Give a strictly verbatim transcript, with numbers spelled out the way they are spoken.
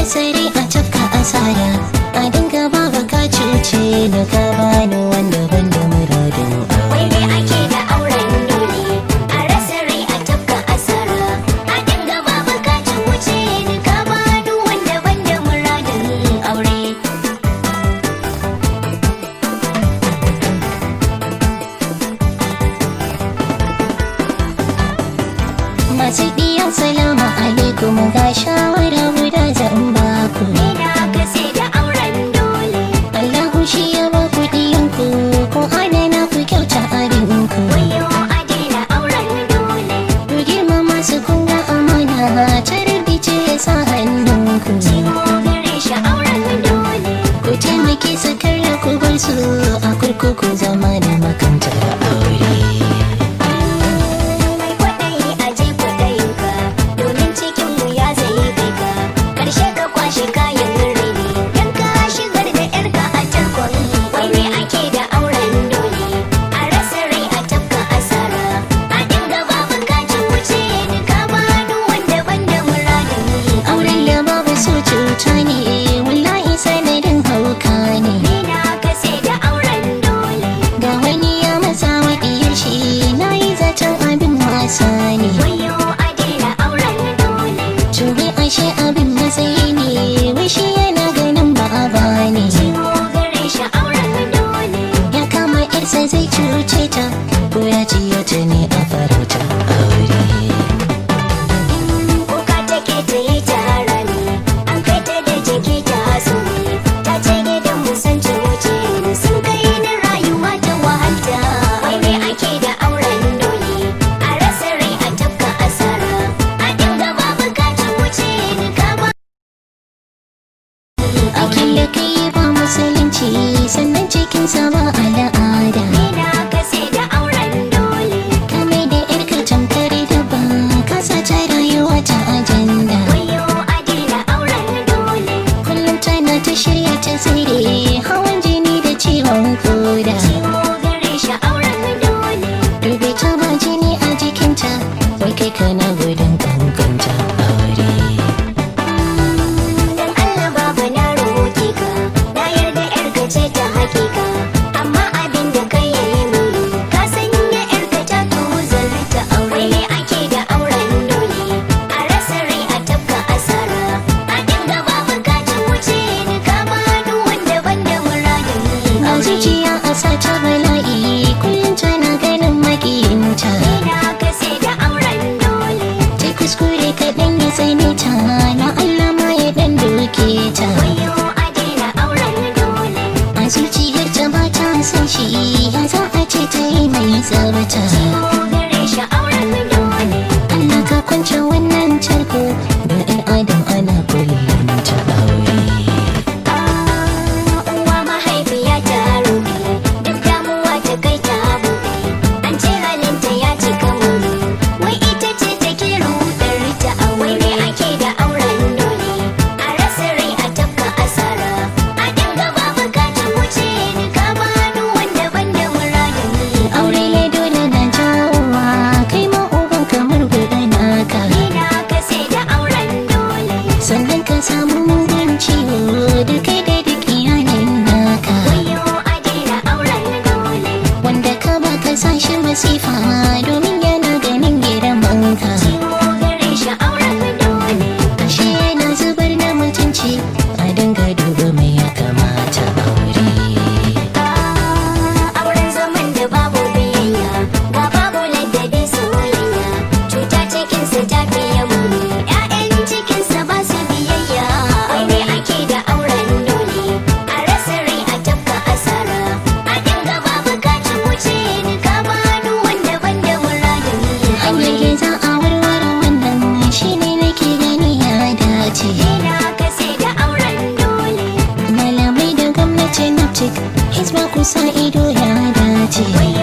rasa rai a tafka asara, a dinga babu ka cuce da ka bani wanda ban da muradin aure. Wai me ake da auren dole, a rasa rai a tafka asara, a dinga babu ka cuce da ka bani wanda ban da muradin aure. Masu ɗiyan salamu alaikum ga shawara guda zan baku. Ni na kase da auren dole, Allahu shi ya ba ku ɗiyanku, ko adana ku kyauta abinku. wayo a daina auren dole, Ku girmama su kun ga amana, tarbice ya sa hannunku. ciwo gare shi auren dole. Ku taimake su karya ku bar su a kurkuku zama da makantar aure. Mai kwaɗayi a je kwaɗayinka, domin cikin wuya zai yi kai ka. Ƙarshe ka kwashe kayan rini, don ka shigar da ƴarka a tarkon. Wai me ake da auren dole, a rasa rai a tafka asara, a dinga babu ka wuce ni ka bani wanda ban da muradin Auren da babu so cuta ne, wallahi sanadin hauka ne. Ni na kase da auren dole, Ga wani ya matsa wa ɗiyar shi, na yi zaton abin wasa ne. wayo a daina auren dole. Tube ashe abin matsayi ne, wai shi yana ganin ba a bani. Ciwo gare shi auren dole, Ya kama yarsa zai cuce ta, ko ya ciyo ta ne a farauta aure. kuka take ta yi tara ne, an kai ta da jiki ta hasumi, ta ce gidan musan wuce sun kai na rayuwa ta wahalta. Wai me ake da auren dole, a rasa rai a tafka asara, a dinga babu ka wuce ni ka ba. Aikin da kai ba musulunci, sannan cikinsa ba al'ada. Ni na kase da auren dole, Kame da yarka tamkar dabba, kasa ta rayuwa ta ajanda. wayo a daina auren dole, Kullum tana ta shirya ta tsire, hawan jini da ciwon koda. ciwo gare shi auren dole. Dube ta ba jini a jikinta, wai kai kana gudun kankanta aure. Dan Allah baba na roƙe ka, na yarda ƴarka ce ta hakika, amma abin da kai yayi muni, ka sanya ƴarka ta tuzar ta aure. Wai me ake da auren dole, a rasa rai a tafka asara, a dinga babu ka wuce ni ka bani wanda ban da muradin A aure. zuciya a sa ta bala'i, kullum tana ganin makiyinta. Ni na kase da auren dole, Ta kuskure kaɗan ya tsane ta, na Allah ma ya ɗan doke ta. wayo a daina auren dole, A zuciyar ta ba ta san shi, ya za a ce ta yi mai tsabata. ciwo gare shi auren dole. Allah ka kwance wannan tarko, da ‘yan adam ana kullum ta aure. Uwa mahaifiya ta rufe, duk damuwa ta kai ta buɗe, an ce halinta ya cika muni, wai ita ce take rudar ta a wai me ake da auren dole, a rasa rai a tafka asara, a dinga babu ka wuce ni ka bani wanda ban da muradin Aure ne dole na jawowa, kai ma uban kamar guda naka. Ni na kase da auren dole, Sannan ka samu mugun ciwo da kai da duk iyalin naka. wayo a daina auren dole, Wanda ka ba ka sa shi masifa, domin yana ganin girman ka. ciwo gare shi auren dole. Ashe yana zubar da mutunci, a dinga duba mai ya kamata aure. Auren zaman da babu biyayya, ga babu ladabi soyayya, cuta cikinsa ta fiye muni, ƴaƴan cikinsa ba su biyayya. Wai me ake da auren dole, a rasa rai a tafka asara, a dinga babu ka wuce ni ka bani wanda ban da muradin Hanyar aure. da za a warware wannan, shi ne nake gani ya dace. Ni na kase da auren dole, Malamai da gwamnatin Naptic, Hizba kusa ido ya dace. wayo